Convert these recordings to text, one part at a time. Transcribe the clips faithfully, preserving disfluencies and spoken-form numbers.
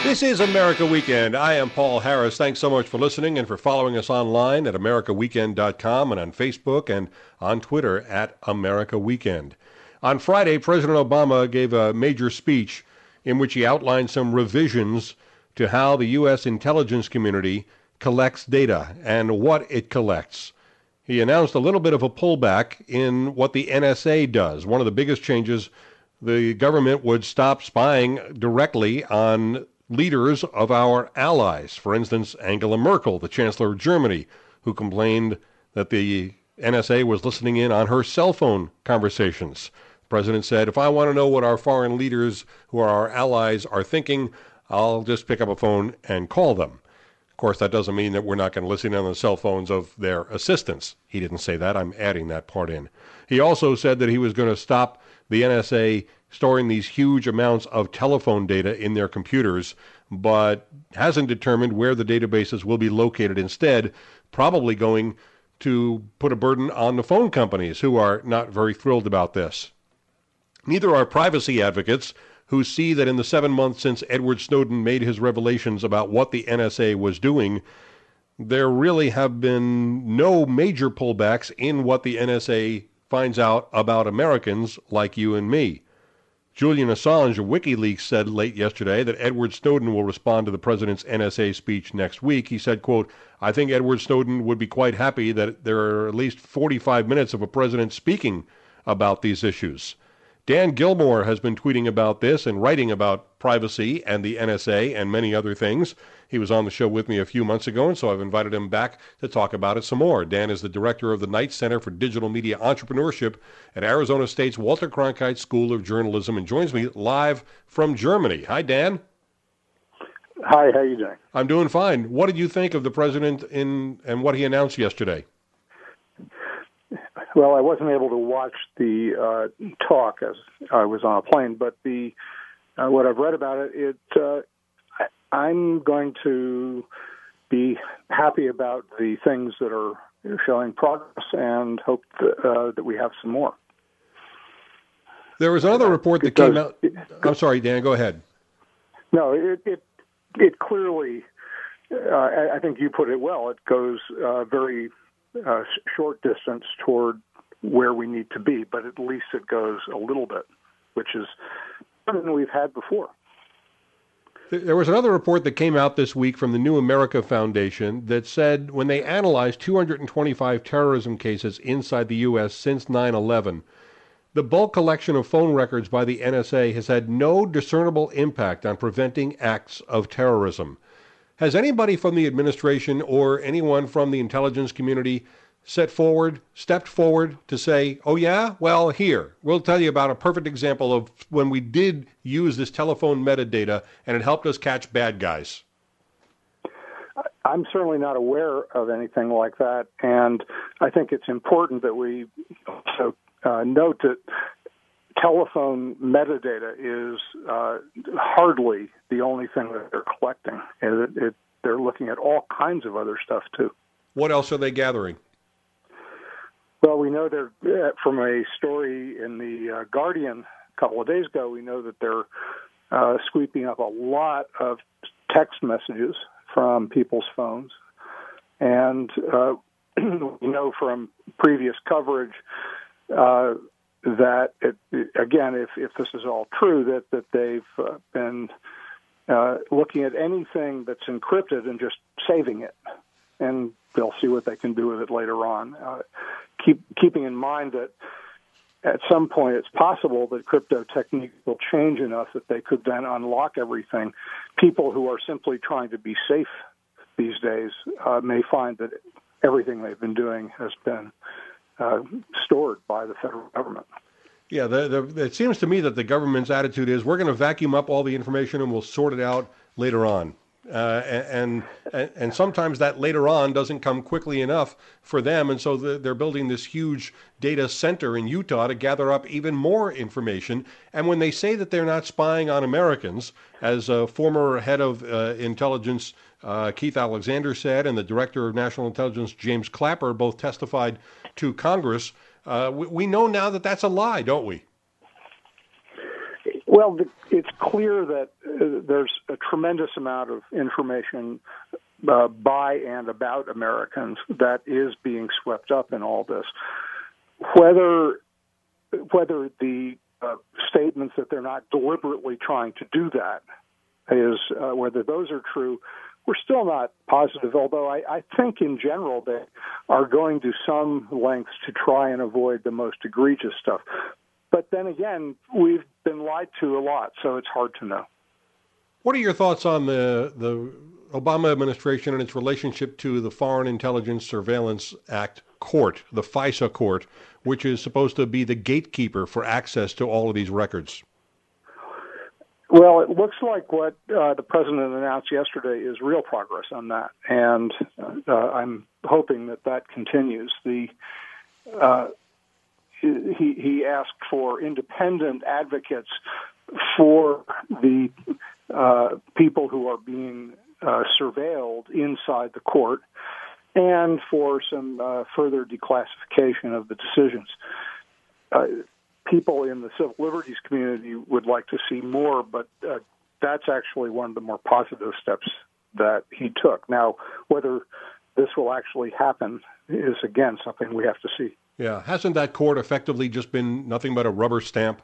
This is America Weekend. I am Paul Harris. Thanks so much for listening and for following us online at america weekend dot com and on Facebook and on Twitter at America Weekend. On Friday, President Obama gave a major speech in which he outlined some revisions to how the U S intelligence community collects data and what it collects. He announced a little bit of a pullback in what the N S A does. One of the biggest changes, the government would stop spying directly on leaders of our allies. For instance, Angela Merkel, the Chancellor of Germany, who complained that the N S A was listening in on her cell phone conversations. The president said, if I want to know what our foreign leaders who are our allies are thinking, I'll just pick up a phone and call them. Of course, that doesn't mean that we're not going to listen in on the cell phones of their assistants. He didn't say that. I'm adding that part in. He also said that he was going to stop the N S A storing these huge amounts of telephone data in their computers, but hasn't determined where the databases will be located instead, probably going to put a burden on the phone companies, who are not very thrilled about this. Neither are privacy advocates, who see that in the seven months since Edward Snowden made his revelations about what the N S A was doing, there really have been no major pullbacks in what the N S A finds out about Americans like you and me. Julian Assange of WikiLeaks said late yesterday that Edward Snowden will respond to the president's N S A speech next week. He said, quote, I think Edward Snowden would be quite happy that there are at least forty-five minutes of a president speaking about these issues. Dan Gilmore has been tweeting about this and writing about privacy and the N S A and many other things. He was on the show with me a few months ago, and so I've invited him back to talk about it some more. Dan is the director of the Knight Center for Digital Media Entrepreneurship at Arizona State's Walter Cronkite School of Journalism, and joins me live from Germany. Hi, Dan. Hi, how are you doing? I'm doing fine. What did you think of the president in and what he announced yesterday? Well, I wasn't able to watch the uh, talk as I was on a plane, but the uh, what I've read about it, it uh, I, I'm going to be happy about the things that are showing progress and hope that, uh, that we have some more. There was another report that came out. I'm sorry, Dan, go ahead. No, it it, it clearly, uh, I, I think you put it well, it goes uh, very Uh, short distance toward where we need to be, but at least it goes a little bit, which is better than we've had before. There was another report that came out this week from the New America Foundation that said when they analyzed two hundred twenty-five terrorism cases inside the U S since nine eleven, the bulk collection of phone records by the N S A has had no discernible impact on preventing acts of terrorism. Has anybody from the administration or anyone from the intelligence community set forward, stepped forward to say, oh yeah, well here, we'll tell you about a perfect example of when we did use this telephone metadata and it helped us catch bad guys? I'm certainly not aware of anything like that, and I think it's important that we also uh, note that telephone metadata is uh, hardly the only thing that they're collecting. It, it, they're looking at all kinds of other stuff, too. What else are they gathering? Well, we know they're, uh, from a story in the uh, Guardian a couple of days ago, we know that they're uh, sweeping up a lot of text messages from people's phones. And uh, we know from previous coverage uh, that, it, again, if, if this is all true, that, that they've uh, been uh, looking at anything that's encrypted and just saving it, and they'll see what they can do with it later on. Uh, keep keeping in mind that at some point it's possible that crypto techniques will change enough that they could then unlock everything. People who are simply trying to be safe these days uh, may find that everything they've been doing has been Uh, stored by the federal government. Yeah, the, the, it seems to me that the government's attitude is we're going to vacuum up all the information and we'll sort it out later on. Uh, and, and and sometimes that later on doesn't come quickly enough for them, and so the, they're building this huge data center in Utah to gather up even more information. And when they say that they're not spying on Americans, as a former head of uh, intelligence uh, Keith Alexander said, and the director of national intelligence James Clapper both testified to Congress, uh, we, we know now that that's a lie, don't we? Well, the, it's clear that uh, there's a tremendous amount of information uh, by and about Americans that is being swept up in all this. Whether whether the uh, statements that they're not deliberately trying to do that is uh, whether those are true, we're still not positive. Although I, I think in general they are going to some lengths to try and avoid the most egregious stuff. But then again, we've been lied to a lot, so it's hard to know. What are your thoughts on the the Obama administration and its relationship to the Foreign Intelligence Surveillance Act court, the FISA court, which is supposed to be the gatekeeper for access to all of these records? Well, it looks like what uh, the president announced yesterday is real progress on that, and uh, I'm hoping that that continues. The uh, he, he asked for independent advocates for the uh, people who are being uh, surveilled inside the court, and for some uh, further declassification of the decisions. Uh, people in the civil liberties community would like to see more, but uh, that's actually one of the more positive steps that he took. Now, whether this will actually happen is, again, something we have to see. Yeah. Hasn't that court effectively just been nothing but a rubber stamp?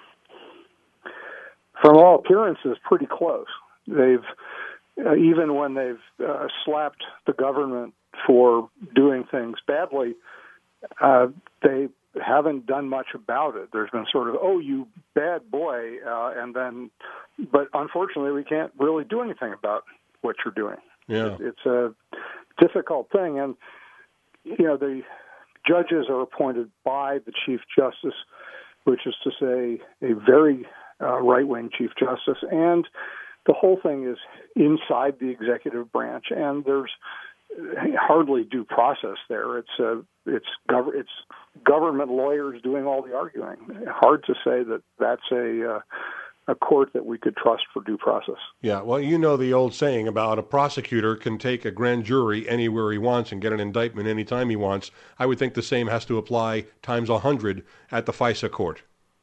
From all appearances, pretty close. They've, uh, even when they've uh, slapped the government for doing things badly, uh, they haven't done much about it. There's been sort of, oh, you bad boy, uh, and then, but unfortunately, we can't really do anything about what you're doing. Yeah. It, it's a difficult thing, and you know the judges are appointed by the Chief Justice, which is to say, a very uh, right-wing Chief Justice, and the whole thing is inside the executive branch, and there's hardly due process there. It's a, it's gov- it's government lawyers doing all the arguing. Hard to say that that's a uh, a court that we could trust for due process. Yeah, well, you know the old saying about a prosecutor can take a grand jury anywhere he wants and get an indictment anytime he wants. I would think the same has to apply times a hundred at the FISA court.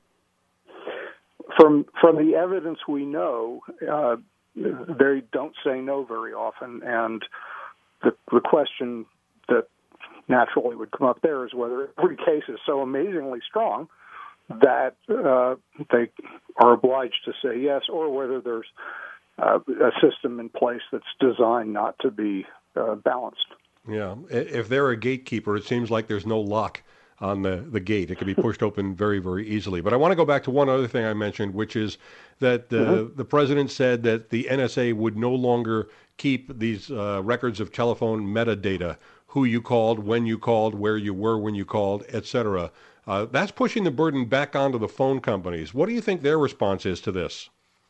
From from the evidence we know, uh, they don't say no very often, and the, the question that naturally would come up there is whether every case is so amazingly strong that uh, they are obliged to say yes, or whether there's uh, a system in place that's designed not to be uh, balanced. Yeah, if they're a gatekeeper, it seems like there's no lock on the, the gate. It can be pushed open very, very easily. But I want to go back to one other thing I mentioned, which is that the, mm-hmm. the president said that the N S A would no longer keep these uh, records of telephone metadata, who you called, when you called, where you were when you called, et cetera. Uh, that's pushing the burden back onto the phone companies. What do you think their response is to this?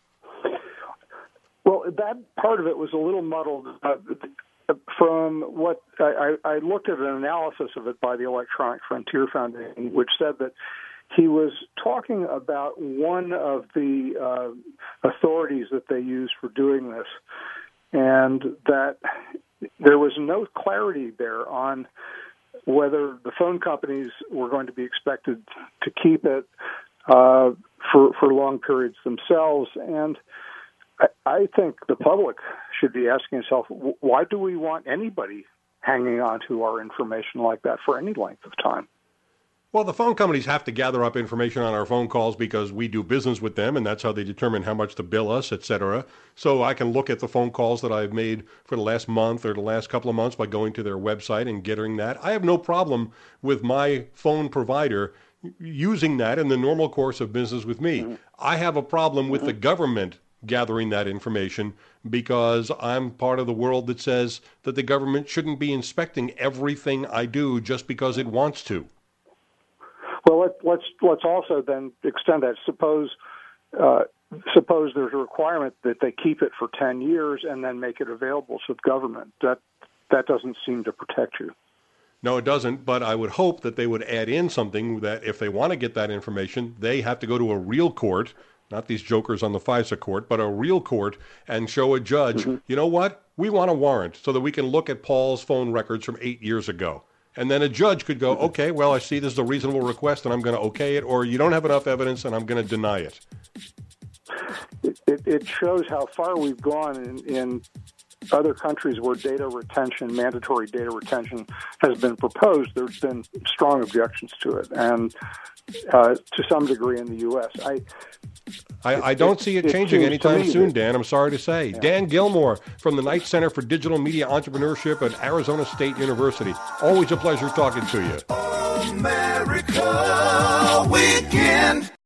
Well, that part of it was a little muddled. Uh, from what I, I looked at an analysis of it by the Electronic Frontier Foundation, which said that he was talking about one of the uh, authorities that they use for doing this, and that there was no clarity there on whether the phone companies were going to be expected to keep it uh, for for long periods themselves. And I, I think the public should be asking itself, why do we want anybody hanging on to our information like that for any length of time? Well, the phone companies have to gather up information on our phone calls because we do business with them, and that's how they determine how much to bill us, et cetera. So I can look at the phone calls that I've made for the last month or the last couple of months by going to their website and getting that. I have no problem with my phone provider using that in the normal course of business with me. Mm-hmm. I have a problem with mm-hmm. the government gathering that information because I'm part of the world that says that the government shouldn't be inspecting everything I do just because it wants to. Well, let, let's let's also then extend that. Suppose uh, suppose there's a requirement that they keep it for ten years and then make it available to the government. That that doesn't seem to protect you. No, it doesn't. But I would hope that they would add in something that if they want to get that information, they have to go to a real court, not these jokers on the FISA court, but a real court and show a judge, mm-hmm. you know what? We want a warrant so that we can look at Paul's phone records from eight years ago. And then a judge could go, okay, well, I see this is a reasonable request, and I'm going to okay it, or you don't have enough evidence, and I'm going to deny it. it shows how far we've gone in, in other countries where data retention, mandatory data retention, has been proposed. There's been strong objections to it, and uh, to some degree in the U S. I I, I don't see it, it changing anytime soon, Dan. I'm sorry to say. Yeah. Dan Gilmore from the Knight Center for Digital Media Entrepreneurship at Arizona State University. Always a pleasure talking to you. America Weekend.